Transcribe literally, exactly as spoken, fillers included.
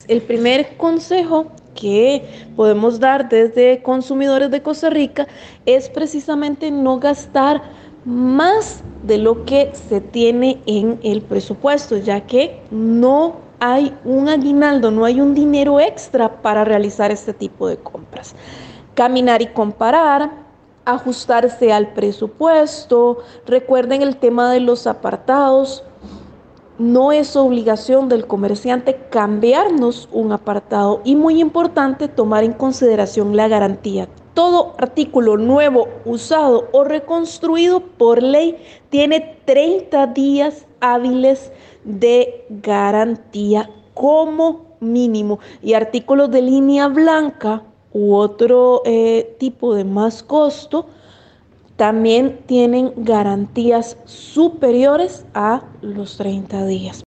El primer consejo que podemos dar desde consumidores de Costa Rica es precisamente no gastar más de lo que se tiene en el presupuesto, ya que no hay un aguinaldo, no hay un dinero extra para realizar este tipo de compras. Caminar y comparar, ajustarse al presupuesto. Recuerden el tema de los apartados. No es obligación del comerciante cambiarnos un apartado y muy importante tomar en consideración la garantía. Todo artículo nuevo, usado o reconstruido por ley tiene treinta días hábiles de garantía como mínimo, y artículos de línea blanca u otro eh, tipo de más costo también tienen garantías superiores a los treinta días.